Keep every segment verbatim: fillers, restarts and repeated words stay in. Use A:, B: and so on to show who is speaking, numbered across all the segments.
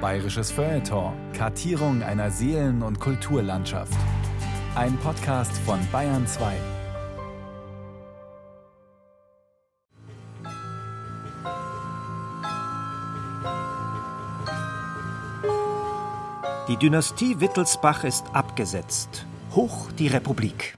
A: Bayerisches Feuilleton. Kartierung einer Seelen- und Kulturlandschaft. Ein Podcast von Bayern zwei.
B: Die Dynastie Wittelsbach ist abgesetzt. Hoch die Republik.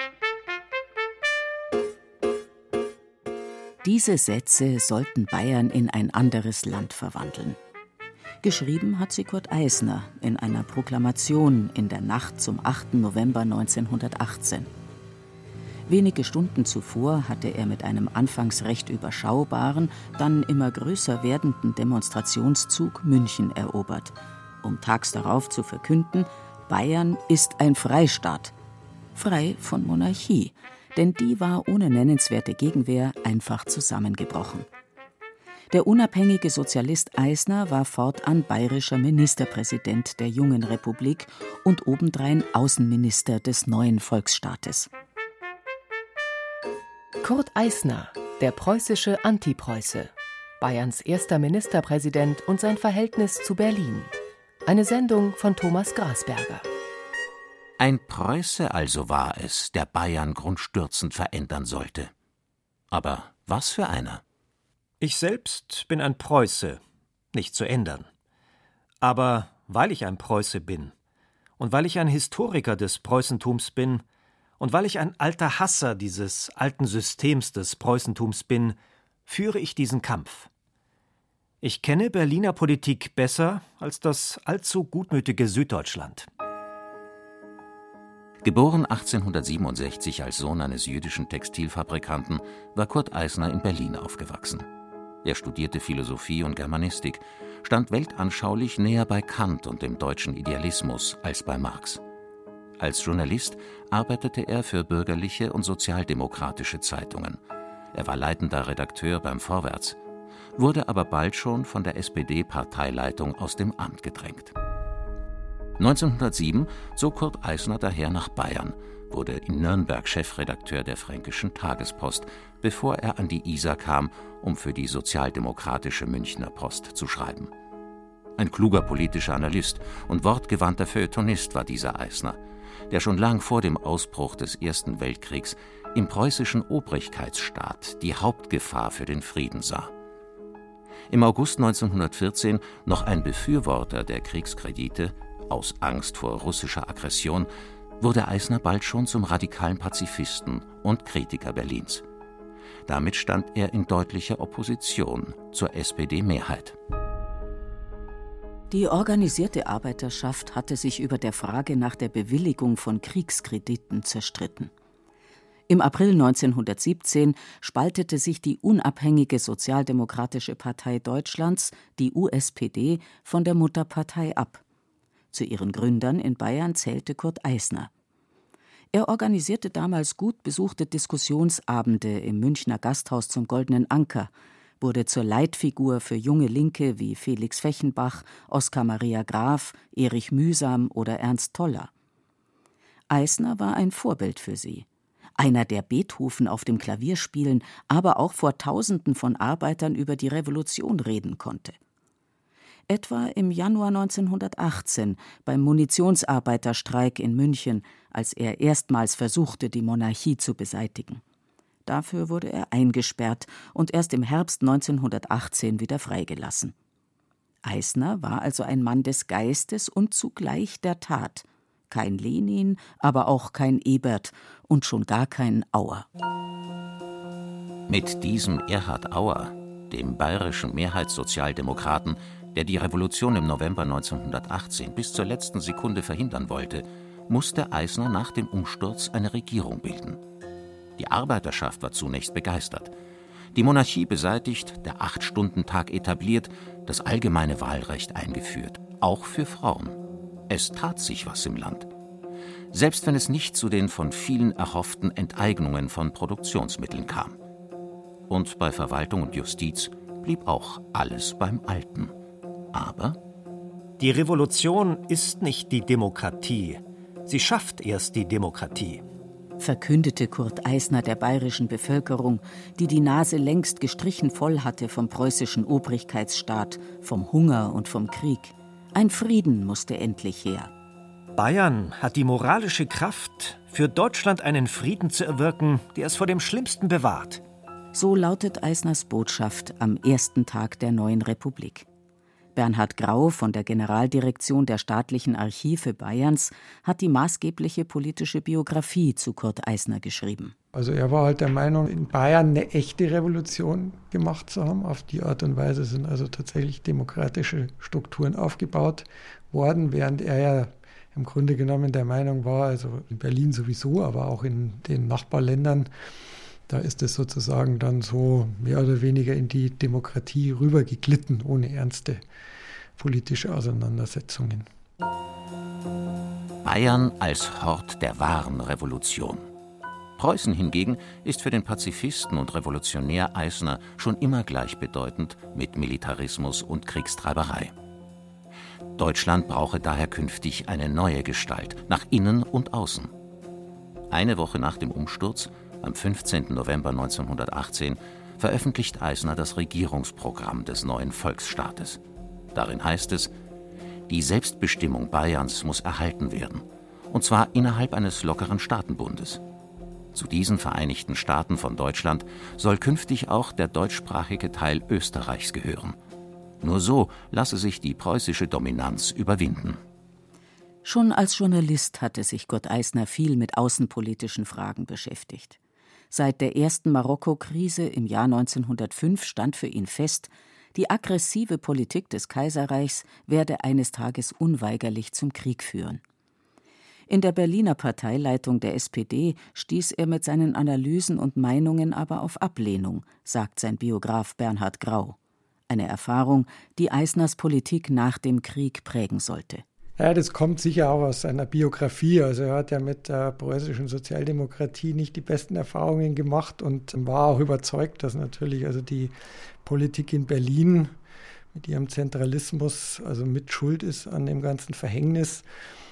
C: Diese Sätze sollten Bayern in ein anderes Land verwandeln. Geschrieben hat sie Kurt Eisner in einer Proklamation in der Nacht zum achten November neunzehnhundertachtzehn. Wenige Stunden zuvor hatte er mit einem anfangs recht überschaubaren, dann immer größer werdenden Demonstrationszug München erobert, um tags darauf zu verkünden, Bayern ist ein Freistaat. Frei von Monarchie, denn die war ohne nennenswerte Gegenwehr einfach zusammengebrochen. Der unabhängige Sozialist Eisner war fortan bayerischer Ministerpräsident der jungen Republik und obendrein Außenminister des neuen Volksstaates.
D: Kurt Eisner, der preußische Antipreuße, Bayerns erster Ministerpräsident und sein Verhältnis zu Berlin. Eine Sendung von Thomas Grasberger.
E: Ein Preuße also war es, der Bayern grundstürzend verändern sollte. Aber was für einer?
B: Ich selbst bin ein Preuße, nicht zu ändern. Aber weil ich ein Preuße bin und weil ich ein Historiker des Preußentums bin und weil ich ein alter Hasser dieses alten Systems des Preußentums bin, führe ich diesen Kampf. Ich kenne Berliner Politik besser als das allzu gutmütige Süddeutschland.
E: Geboren achtzehnhundertsiebenundsechzig als Sohn eines jüdischen Textilfabrikanten, war Kurt Eisner in Berlin aufgewachsen. Er studierte Philosophie und Germanistik, stand weltanschaulich näher bei Kant und dem deutschen Idealismus als bei Marx. Als Journalist arbeitete er für bürgerliche und sozialdemokratische Zeitungen. Er war leitender Redakteur beim Vorwärts, wurde aber bald schon von der S P D-Parteileitung aus dem Amt gedrängt. neunzehnhundertsieben zog Kurt Eisner daher nach Bayern, wurde in Nürnberg Chefredakteur der Fränkischen Tagespost, bevor er an die Isar kam, um für die sozialdemokratische Münchner Post zu schreiben. Ein kluger politischer Analyst und wortgewandter Feuilletonist war dieser Eisner, der schon lang vor dem Ausbruch des Ersten Weltkriegs im preußischen Obrigkeitsstaat die Hauptgefahr für den Frieden sah. Im August neunzehnhundertvierzehn noch ein Befürworter der Kriegskredite, aus Angst vor russischer Aggression, wurde Eisner bald schon zum radikalen Pazifisten und Kritiker Berlins. Damit stand er in deutlicher Opposition zur S P D-Mehrheit.
C: Die organisierte Arbeiterschaft hatte sich über der Frage nach der Bewilligung von Kriegskrediten zerstritten. Im April neunzehnhundertsiebzehn spaltete sich die unabhängige Sozialdemokratische Partei Deutschlands, die U S P D, von der Mutterpartei ab. Zu ihren Gründern in Bayern zählte Kurt Eisner. Er organisierte damals gut besuchte Diskussionsabende im Münchner Gasthaus zum Goldenen Anker, wurde zur Leitfigur für junge Linke wie Felix Fechenbach, Oskar Maria Graf, Erich Mühsam oder Ernst Toller. Eisner war ein Vorbild für sie. Einer, der Beethoven auf dem Klavier spielen, aber auch vor Tausenden von Arbeitern über die Revolution reden konnte. Etwa im Januar neunzehnhundertachtzehn beim Munitionsarbeiterstreik in München, als er erstmals versuchte, die Monarchie zu beseitigen. Dafür wurde er eingesperrt und erst im Herbst neunzehnhundertachtzehn wieder freigelassen. Eisner war also ein Mann des Geistes und zugleich der Tat. Kein Lenin, aber auch kein Ebert und schon gar kein Auer.
E: Mit diesem Erhard Auer, dem bayerischen Mehrheitssozialdemokraten, der die Revolution im November neunzehnhundertachtzehn bis zur letzten Sekunde verhindern wollte, musste Eisner nach dem Umsturz eine Regierung bilden. Die Arbeiterschaft war zunächst begeistert. Die Monarchie beseitigt, der Acht-Stunden-Tag etabliert, das allgemeine Wahlrecht eingeführt, auch für Frauen. Es tat sich was im Land. Selbst wenn es nicht zu den von vielen erhofften Enteignungen von Produktionsmitteln kam. Und bei Verwaltung und Justiz blieb auch alles beim Alten. Aber
B: die Revolution ist nicht die Demokratie. Sie schafft erst die Demokratie.
C: Verkündete Kurt Eisner der bayerischen Bevölkerung, die die Nase längst gestrichen voll hatte vom preußischen Obrigkeitsstaat, vom Hunger und vom Krieg. Ein Frieden musste endlich her.
B: Bayern hat die moralische Kraft, für Deutschland einen Frieden zu erwirken, der es vor dem Schlimmsten bewahrt.
C: So lautet Eisners Botschaft am ersten Tag der neuen Republik. Bernhard Grau von der Generaldirektion der Staatlichen Archive Bayerns hat die maßgebliche politische Biografie zu Kurt Eisner geschrieben.
F: Also er war halt der Meinung, in Bayern eine echte Revolution gemacht zu haben. Auf die Art und Weise sind also tatsächlich demokratische Strukturen aufgebaut worden, während er ja im Grunde genommen der Meinung war, also in Berlin sowieso, aber auch in den Nachbarländern, da ist es sozusagen dann so mehr oder weniger in die Demokratie rübergeglitten, ohne ernste politische Auseinandersetzungen.
E: Bayern als Hort der wahren Revolution. Preußen hingegen ist für den Pazifisten und Revolutionär Eisner schon immer gleichbedeutend mit Militarismus und Kriegstreiberei. Deutschland brauche daher künftig eine neue Gestalt, nach innen und außen. Eine Woche nach dem Umsturz, am fünfzehnten November neunzehnhundertachtzehn, veröffentlicht Eisner das Regierungsprogramm des neuen Volksstaates. Darin heißt es: Die Selbstbestimmung Bayerns muss erhalten werden, und zwar innerhalb eines lockeren Staatenbundes. Zu diesen Vereinigten Staaten von Deutschland soll künftig auch der deutschsprachige Teil Österreichs gehören. Nur so lasse sich die preußische Dominanz überwinden.
C: Schon als Journalist hatte sich Kurt Eisner viel mit außenpolitischen Fragen beschäftigt. Seit der ersten Marokko-Krise im Jahr neunzehnhundertfünf stand für ihn fest, die aggressive Politik des Kaiserreichs werde eines Tages unweigerlich zum Krieg führen. In der Berliner Parteileitung der S P D stieß er mit seinen Analysen und Meinungen aber auf Ablehnung, sagt sein Biograf Bernhard Grau. Eine Erfahrung, die Eisners Politik nach dem Krieg prägen sollte.
F: Ja, das kommt sicher auch aus seiner Biografie. Also er hat ja mit der preußischen Sozialdemokratie nicht die besten Erfahrungen gemacht und war auch überzeugt, dass natürlich also die Politik in Berlin mit ihrem Zentralismus also mit schuld ist an dem ganzen Verhängnis.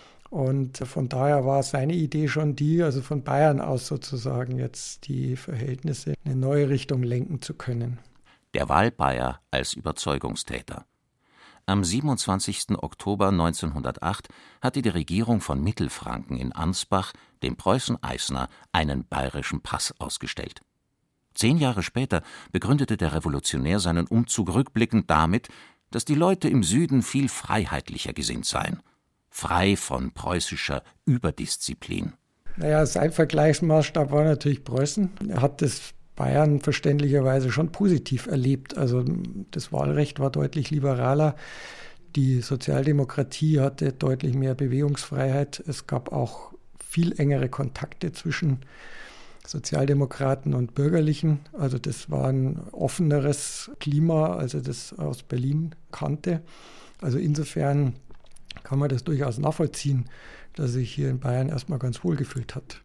F: Und von daher war seine Idee schon die, also von Bayern aus sozusagen jetzt die Verhältnisse in eine neue Richtung lenken zu können.
E: Der Wahlbayer als Überzeugungstäter. Am siebenundzwanzigsten Oktober neunzehnhundertacht hatte die Regierung von Mittelfranken in Ansbach dem Preußen Eisner einen bayerischen Pass ausgestellt. Zehn Jahre später begründete der Revolutionär seinen Umzug rückblickend damit, dass die Leute im Süden viel freiheitlicher gesinnt seien. Frei von preußischer Überdisziplin.
F: Naja, sein Vergleichsmaßstab war natürlich Preußen. Er hat das Bayern verständlicherweise schon positiv erlebt. Also das Wahlrecht war deutlich liberaler. Die Sozialdemokratie hatte deutlich mehr Bewegungsfreiheit. Es gab auch viel engere Kontakte zwischen Sozialdemokraten und Bürgerlichen. Also das war ein offeneres Klima, als er das aus Berlin kannte. Also insofern kann man das durchaus nachvollziehen, dass er sich hier in Bayern erstmal ganz wohl gefühlt hat.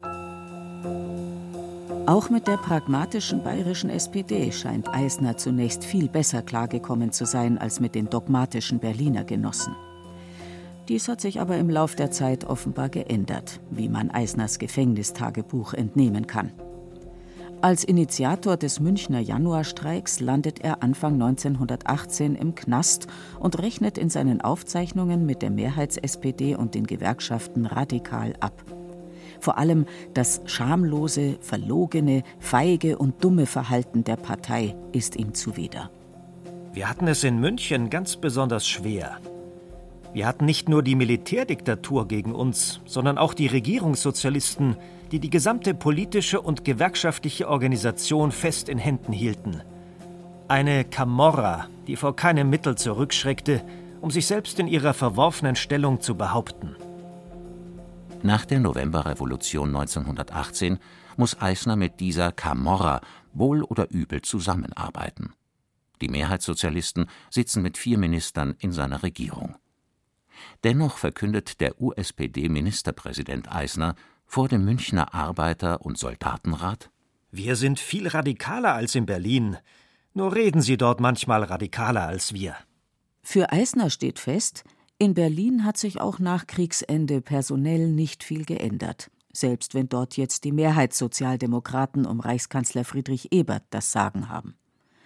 C: Auch mit der pragmatischen bayerischen S P D scheint Eisner zunächst viel besser klargekommen zu sein als mit den dogmatischen Berliner Genossen. Dies hat sich aber im Lauf der Zeit offenbar geändert, wie man Eisners Gefängnistagebuch entnehmen kann. Als Initiator des Münchner Januarstreiks landet er Anfang neunzehnhundertachtzehn im Knast und rechnet in seinen Aufzeichnungen mit der Mehrheits-S P D und den Gewerkschaften radikal ab. Vor allem das schamlose, verlogene, feige und dumme Verhalten der Partei ist ihm zuwider.
B: Wir hatten es in München ganz besonders schwer. Wir hatten nicht nur die Militärdiktatur gegen uns, sondern auch die Regierungssozialisten, die die gesamte politische und gewerkschaftliche Organisation fest in Händen hielten. Eine Camorra, die vor keinem Mittel zurückschreckte, um sich selbst in ihrer verworfenen Stellung zu behaupten.
E: Nach der Novemberrevolution neunzehnhundertachtzehn muss Eisner mit dieser Camorra wohl oder übel zusammenarbeiten. Die Mehrheitssozialisten sitzen mit vier Ministern in seiner Regierung. Dennoch verkündet der U S P D-Ministerpräsident Eisner vor dem Münchner Arbeiter- und Soldatenrat:
B: Wir sind viel radikaler als in Berlin, nur reden sie dort manchmal radikaler als wir.
C: Für Eisner steht fest, in Berlin hat sich auch nach Kriegsende personell nicht viel geändert, selbst wenn dort jetzt die Mehrheitssozialdemokraten um Reichskanzler Friedrich Ebert das Sagen haben.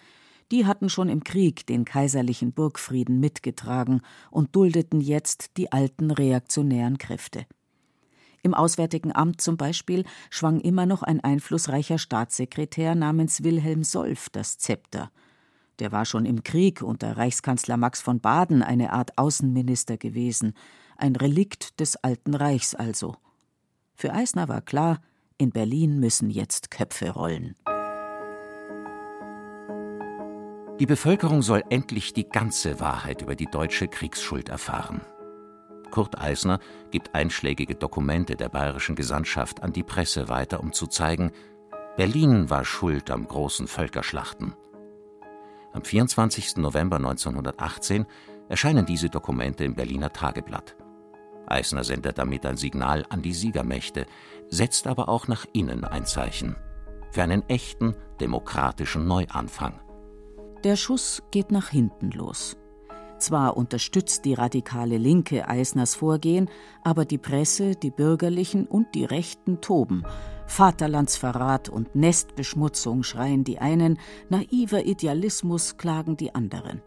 C: Die hatten schon im Krieg den kaiserlichen Burgfrieden mitgetragen und duldeten jetzt die alten reaktionären Kräfte. Im Auswärtigen Amt zum Beispiel schwang immer noch ein einflussreicher Staatssekretär namens Wilhelm Solf das Zepter. Der war schon im Krieg unter Reichskanzler Max von Baden eine Art Außenminister gewesen, ein Relikt des Alten Reichs also. Für Eisner war klar, in Berlin müssen jetzt Köpfe rollen.
E: Die Bevölkerung soll endlich die ganze Wahrheit über die deutsche Kriegsschuld erfahren. Kurt Eisner gibt einschlägige Dokumente der bayerischen Gesandtschaft an die Presse weiter, um zu zeigen, Berlin war schuld am großen Völkerschlachten. Am vierundzwanzigsten November neunzehnhundertachtzehn erscheinen diese Dokumente im Berliner Tageblatt. Eisner sendet damit ein Signal an die Siegermächte, setzt aber auch nach innen ein Zeichen für einen echten demokratischen Neuanfang.
C: Der Schuss geht nach hinten los. Zwar unterstützt die radikale Linke Eisners Vorgehen, aber die Presse, die Bürgerlichen und die Rechten toben. Vaterlandsverrat und Nestbeschmutzung schreien die einen, naiver Idealismus klagen die anderen.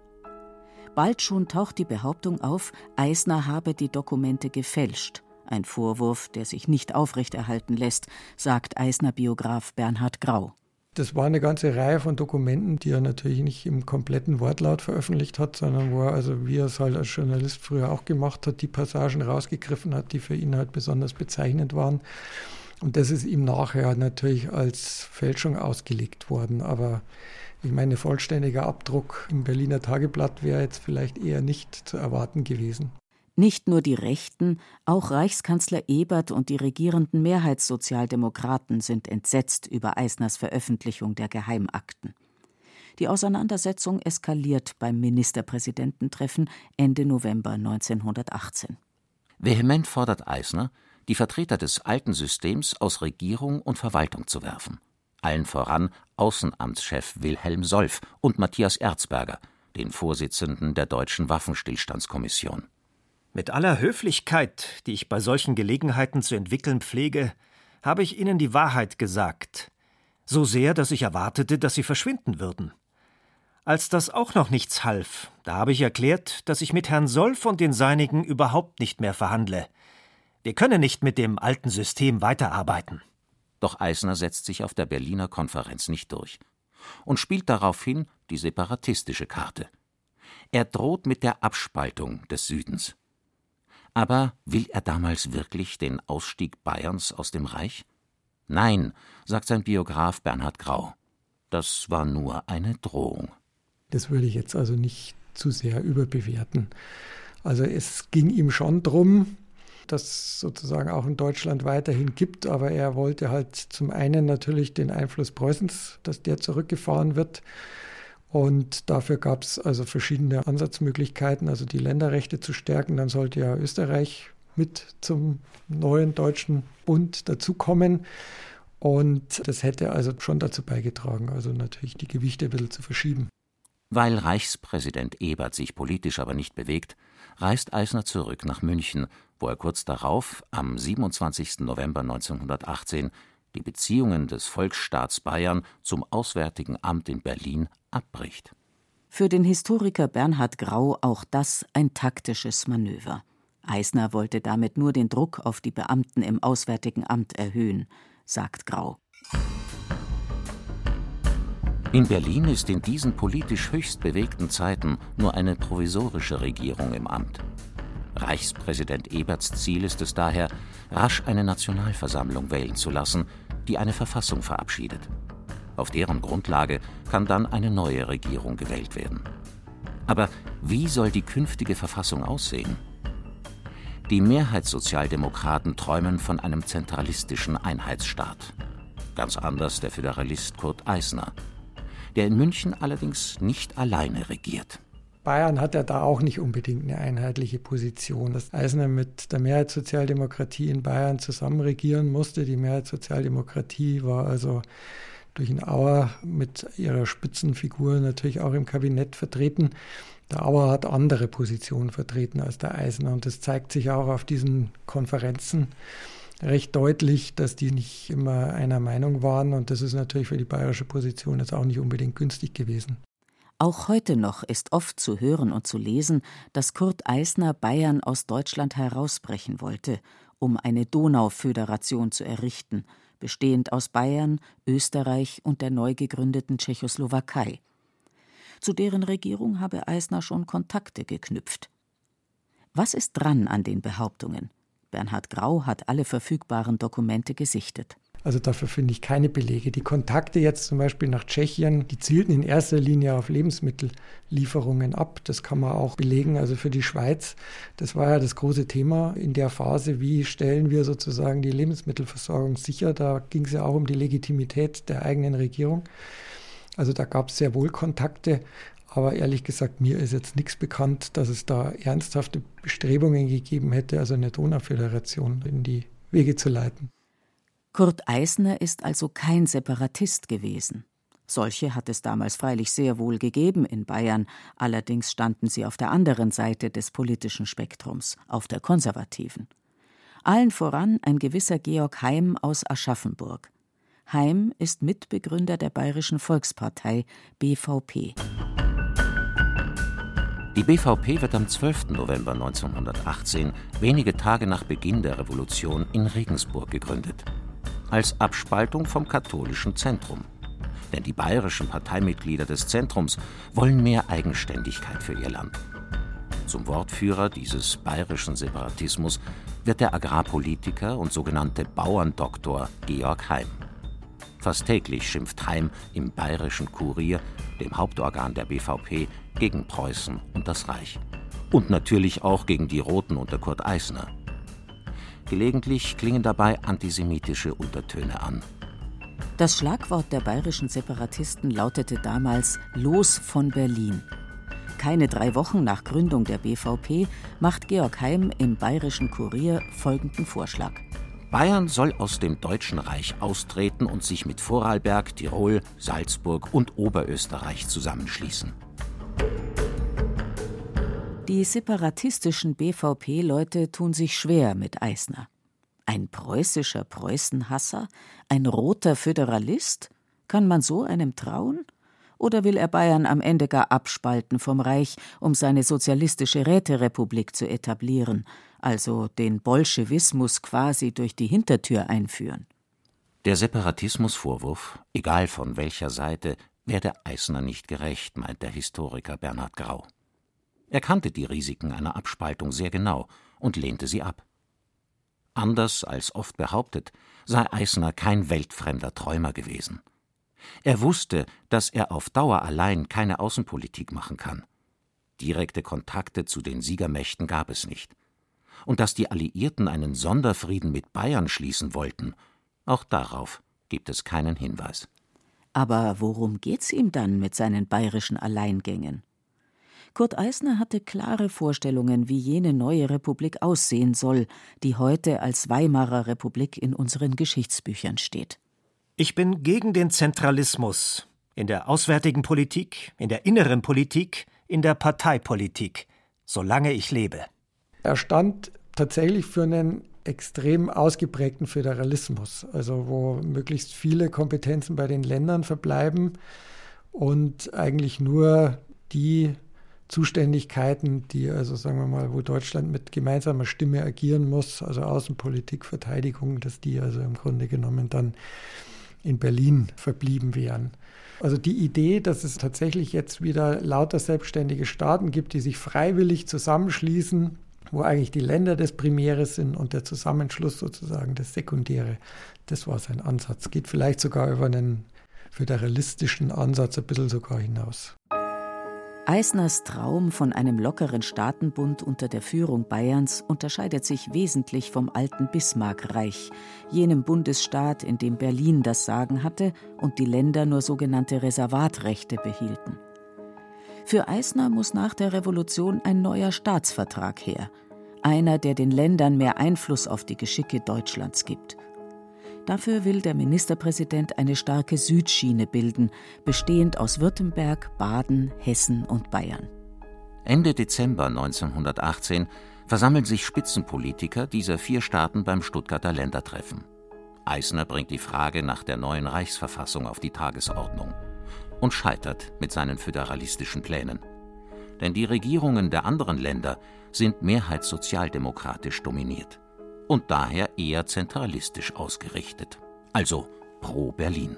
C: Bald schon taucht die Behauptung auf, Eisner habe die Dokumente gefälscht. Ein Vorwurf, der sich nicht aufrechterhalten lässt, sagt Eisner-Biograf Bernhard Grau.
F: Das war eine ganze Reihe von Dokumenten, die er natürlich nicht im kompletten Wortlaut veröffentlicht hat, sondern wo er, also wie er es halt als Journalist früher auch gemacht hat, die Passagen rausgegriffen hat, die für ihn halt besonders bezeichnend waren. Und das ist ihm nachher natürlich als Fälschung ausgelegt worden. Aber ich meine, vollständiger Abdruck im Berliner Tageblatt wäre jetzt vielleicht eher nicht zu erwarten gewesen.
C: Nicht nur die Rechten, auch Reichskanzler Ebert und die regierenden Mehrheitssozialdemokraten sind entsetzt über Eisners Veröffentlichung der Geheimakten. Die Auseinandersetzung eskaliert beim Ministerpräsidententreffen Ende November neunzehnhundertachtzehn.
E: Vehement fordert Eisner, die Vertreter des alten Systems aus Regierung und Verwaltung zu werfen. Allen voran Außenamtschef Wilhelm Solf und Matthias Erzberger, den Vorsitzenden der Deutschen Waffenstillstandskommission.
B: Mit aller Höflichkeit, die ich bei solchen Gelegenheiten zu entwickeln pflege, habe ich Ihnen die Wahrheit gesagt. So sehr, dass ich erwartete, dass Sie verschwinden würden. Als das auch noch nichts half, da habe ich erklärt, dass ich mit Herrn Solf und den Seinigen überhaupt nicht mehr verhandle. Wir können nicht mit dem alten System weiterarbeiten.
E: Doch Eisner setzt sich auf der Berliner Konferenz nicht durch und spielt daraufhin die separatistische Karte. Er droht mit der Abspaltung des Südens. Aber will er damals wirklich den Ausstieg Bayerns aus dem Reich? Nein, sagt sein Biograf Bernhard Grau. Das war nur eine Drohung.
F: Das würde ich jetzt also nicht zu sehr überbewerten. Also es ging ihm schon darum, dass es sozusagen auch in Deutschland weiterhin gibt, aber er wollte halt zum einen natürlich den Einfluss Preußens, dass der zurückgefahren wird. Und dafür gab es also verschiedene Ansatzmöglichkeiten, also die Länderrechte zu stärken. Dann sollte ja Österreich mit zum neuen deutschen Bund dazukommen. Und das hätte also schon dazu beigetragen, also natürlich die Gewichte ein bisschen zu verschieben.
E: Weil Reichspräsident Ebert sich politisch aber nicht bewegt, reist Eisner zurück nach München, wo er kurz darauf, am siebenundzwanzigsten November neunzehnhundertachtzehn, die Beziehungen des Volksstaats Bayern zum Auswärtigen Amt in Berlin abbricht.
C: Für den Historiker Bernhard Grau auch das ein taktisches Manöver. Eisner wollte damit nur den Druck auf die Beamten im Auswärtigen Amt erhöhen, sagt Grau.
E: In Berlin ist in diesen politisch höchst bewegten Zeiten nur eine provisorische Regierung im Amt. Reichspräsident Eberts Ziel ist es daher, rasch eine Nationalversammlung wählen zu lassen, die eine Verfassung verabschiedet. Auf deren Grundlage kann dann eine neue Regierung gewählt werden. Aber wie soll die künftige Verfassung aussehen? Die Mehrheitssozialdemokraten träumen von einem zentralistischen Einheitsstaat. Ganz anders der Föderalist Kurt Eisner, der in München allerdings nicht alleine regiert.
F: Bayern hat ja da auch nicht unbedingt eine einheitliche Position. Dass Eisner mit der Mehrheitssozialdemokratie in Bayern zusammen regieren musste. Die Mehrheitssozialdemokratie war also durch den Auer mit ihrer Spitzenfigur natürlich auch im Kabinett vertreten. Der Auer hat andere Positionen vertreten als der Eisner. Und das zeigt sich auch auf diesen Konferenzen recht deutlich, dass die nicht immer einer Meinung waren. Und das ist natürlich für die bayerische Position jetzt auch nicht unbedingt günstig gewesen.
C: Auch heute noch ist oft zu hören und zu lesen, dass Kurt Eisner Bayern aus Deutschland herausbrechen wollte, um eine Donauföderation zu errichten, bestehend aus Bayern, Österreich und der neu gegründeten Tschechoslowakei. Zu deren Regierung habe Eisner schon Kontakte geknüpft. Was ist dran an den Behauptungen? Bernhard Grau hat alle verfügbaren Dokumente gesichtet.
F: Also dafür finde ich keine Belege. Die Kontakte jetzt zum Beispiel nach Tschechien, die zielten in erster Linie auf Lebensmittellieferungen ab. Das kann man auch belegen. Also für die Schweiz, das war ja das große Thema in der Phase, wie stellen wir sozusagen die Lebensmittelversorgung sicher. Da ging es ja auch um die Legitimität der eigenen Regierung. Also da gab es sehr wohl Kontakte. Aber ehrlich gesagt, mir ist jetzt nichts bekannt, dass es da ernsthafte Bestrebungen gegeben hätte, also eine Donauföderation in die Wege zu leiten.
C: Kurt Eisner ist also kein Separatist gewesen. Solche hat es damals freilich sehr wohl gegeben in Bayern, allerdings standen sie auf der anderen Seite des politischen Spektrums, auf der konservativen. Allen voran ein gewisser Georg Heym aus Aschaffenburg. Heym ist Mitbegründer der Bayerischen Volkspartei, B V P.
E: Die B V P wird am zwölften November neunzehnhundertachtzehn, wenige Tage nach Beginn der Revolution, in Regensburg gegründet. Als Abspaltung vom katholischen Zentrum. Denn die bayerischen Parteimitglieder des Zentrums wollen mehr Eigenständigkeit für ihr Land. Zum Wortführer dieses bayerischen Separatismus wird der Agrarpolitiker und sogenannte Bauerndoktor Georg Heym. Fast täglich schimpft Heym im Bayerischen Kurier, dem Hauptorgan der B V P, gegen Preußen und das Reich. Und natürlich auch gegen die Roten unter Kurt Eisner. Gelegentlich klingen dabei antisemitische Untertöne an.
C: Das Schlagwort der bayerischen Separatisten lautete damals »Los von Berlin«. Keine drei Wochen nach Gründung der B V P macht Georg Heym im Bayerischen Kurier folgenden Vorschlag.
E: Bayern soll aus dem Deutschen Reich austreten und sich mit Vorarlberg, Tirol, Salzburg und Oberösterreich zusammenschließen.
C: Die separatistischen B V P-Leute tun sich schwer mit Eisner. Ein preußischer Preußenhasser? Ein roter Föderalist? Kann man so einem trauen? Oder will er Bayern am Ende gar abspalten vom Reich, um seine sozialistische Räterepublik zu etablieren, also den Bolschewismus quasi durch die Hintertür einführen?
E: Der Separatismusvorwurf, egal von welcher Seite, werde Eisner nicht gerecht, meint der Historiker Bernhard Grau. Er kannte die Risiken einer Abspaltung sehr genau und lehnte sie ab. Anders als oft behauptet, sei Eisner kein weltfremder Träumer gewesen. Er wusste, dass er auf Dauer allein keine Außenpolitik machen kann. Direkte Kontakte zu den Siegermächten gab es nicht. Und dass die Alliierten einen Sonderfrieden mit Bayern schließen wollten, auch darauf gibt es keinen Hinweis.
C: Aber worum geht's ihm dann mit seinen bayerischen Alleingängen? Kurt Eisner hatte klare Vorstellungen, wie jene neue Republik aussehen soll, die heute als Weimarer Republik in unseren Geschichtsbüchern steht.
B: Ich bin gegen den Zentralismus in der auswärtigen Politik, in der inneren Politik, in der Parteipolitik, solange ich lebe.
F: Er stand tatsächlich für einen extrem ausgeprägten Föderalismus, also wo möglichst viele Kompetenzen bei den Ländern verbleiben und eigentlich nur die Zuständigkeiten, die, also sagen wir mal, wo Deutschland mit gemeinsamer Stimme agieren muss, also Außenpolitik, Verteidigung, dass die also im Grunde genommen dann in Berlin verblieben wären. Also die Idee, dass es tatsächlich jetzt wieder lauter selbstständige Staaten gibt, die sich freiwillig zusammenschließen, wo eigentlich die Länder das Primäre sind und der Zusammenschluss sozusagen das Sekundäre, das war sein Ansatz. Geht vielleicht sogar über einen föderalistischen Ansatz ein bisschen sogar hinaus.
C: Eisners Traum von einem lockeren Staatenbund unter der Führung Bayerns unterscheidet sich wesentlich vom alten Bismarck-Reich, jenem Bundesstaat, in dem Berlin das Sagen hatte und die Länder nur sogenannte Reservatrechte behielten. Für Eisner muss nach der Revolution ein neuer Staatsvertrag her, einer, der den Ländern mehr Einfluss auf die Geschicke Deutschlands gibt. Dafür will der Ministerpräsident eine starke Südschiene bilden, bestehend aus Württemberg, Baden, Hessen und Bayern.
E: Ende Dezember neunzehnhundertachtzehn versammeln sich Spitzenpolitiker dieser vier Staaten beim Stuttgarter Ländertreffen. Eisner bringt die Frage nach der neuen Reichsverfassung auf die Tagesordnung. und scheitert mit seinen föderalistischen Plänen. Denn die Regierungen der anderen Länder sind mehrheitssozialdemokratisch dominiert und daher eher zentralistisch ausgerichtet, also pro Berlin.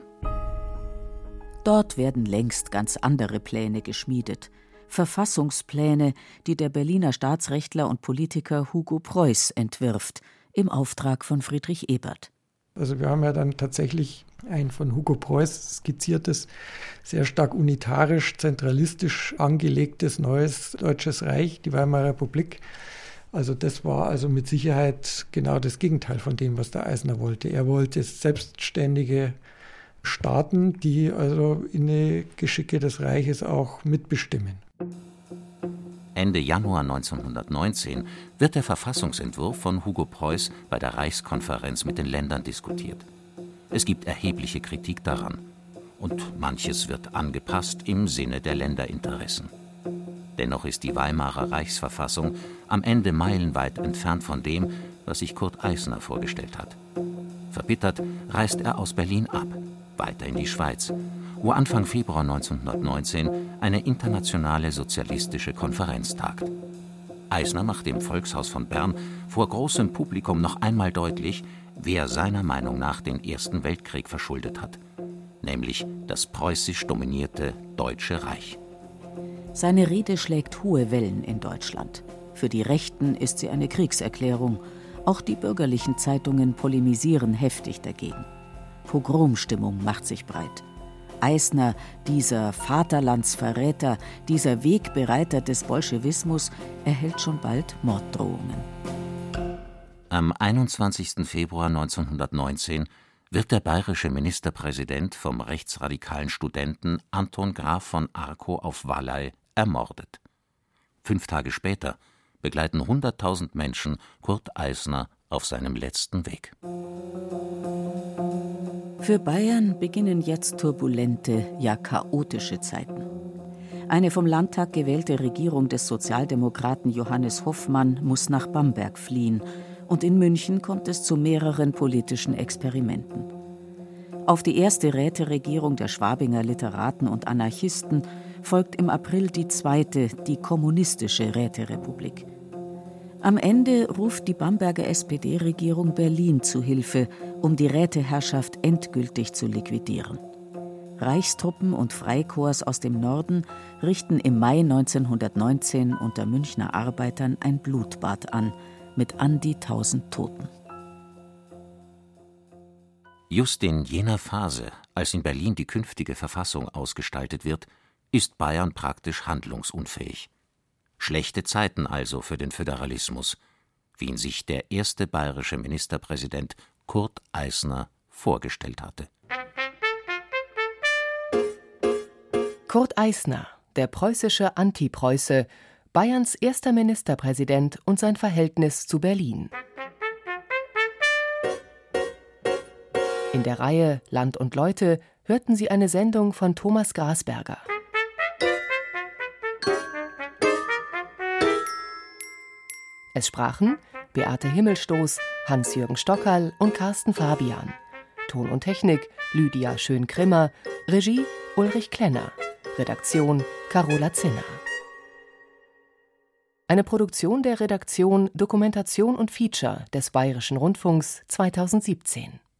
C: Dort werden längst ganz andere Pläne geschmiedet. Verfassungspläne, die der Berliner Staatsrechtler und Politiker Hugo Preuß entwirft, im Auftrag von Friedrich Ebert.
F: Also wir haben ja dann tatsächlich ein von Hugo Preuß skizziertes, sehr stark unitarisch, zentralistisch angelegtes neues Deutsches Reich, die Weimarer Republik. Also das war also mit Sicherheit genau das Gegenteil von dem, was der Eisner wollte. Er wollte selbstständige Staaten, die also in die Geschicke des Reiches auch mitbestimmen.
E: Ende Januar neunzehnhundertneunzehn wird der Verfassungsentwurf von Hugo Preuß bei der Reichskonferenz mit den Ländern diskutiert. Es gibt erhebliche Kritik daran und manches wird angepasst im Sinne der Länderinteressen. Dennoch ist die Weimarer Reichsverfassung am Ende meilenweit entfernt von dem, was sich Kurt Eisner vorgestellt hat. Verbittert reist er aus Berlin ab, weiter in die Schweiz, wo Anfang Februar neunzehnhundertneunzehn eine internationale sozialistische Konferenz tagt. Eisner macht im Volkshaus von Bern vor großem Publikum noch einmal deutlich, wer seiner Meinung nach den Ersten Weltkrieg verschuldet hat, nämlich das preußisch dominierte Deutsche Reich.
C: Seine Rede schlägt hohe Wellen in Deutschland. Für die Rechten ist sie eine Kriegserklärung. Auch die bürgerlichen Zeitungen polemisieren heftig dagegen. Pogromstimmung macht sich breit. Eisner, dieser Vaterlandsverräter, dieser Wegbereiter des Bolschewismus, erhält schon bald Morddrohungen.
E: Am einundzwanzigsten Februar neunzehnhundertneunzehn wird der bayerische Ministerpräsident vom rechtsradikalen Studenten Anton Graf von Arco auf Valley ermordet. Fünf Tage später begleiten hunderttausend Menschen Kurt Eisner auf seinem letzten Weg.
C: Für Bayern beginnen jetzt turbulente, ja chaotische Zeiten. Eine vom Landtag gewählte Regierung des Sozialdemokraten Johannes Hoffmann muss nach Bamberg fliehen und in München kommt es zu mehreren politischen Experimenten. Auf die erste Räteregierung der Schwabinger Literaten und Anarchisten folgt im April die zweite, die kommunistische Räterepublik. Am Ende ruft die Bamberger S P D-Regierung Berlin zu Hilfe, um die Räteherrschaft endgültig zu liquidieren. Reichstruppen und Freikorps aus dem Norden richten im Mai neunzehnhundertneunzehn unter Münchner Arbeitern ein Blutbad an, mit an die tausend Toten.
E: Just in jener Phase, als in Berlin die künftige Verfassung ausgestaltet wird, ist Bayern praktisch handlungsunfähig. Schlechte Zeiten also für den Föderalismus, wie ihn sich der erste bayerische Ministerpräsident Kurt Eisner vorgestellt hatte.
D: Kurt Eisner, der preußische Antipreuße, Bayerns erster Ministerpräsident und sein Verhältnis zu Berlin. In der Reihe Land und Leute hörten Sie eine Sendung von Thomas Grasberger. Es sprachen Beate Himmelstoß, Hans-Jürgen Stockerl und Carsten Fabian. Ton und Technik Lydia Schön-Grimmer, Regie Ulrich Klenner, Redaktion Carola Zinner. Eine Produktion der Redaktion Dokumentation und Feature des Bayerischen Rundfunks zweitausendsiebzehn.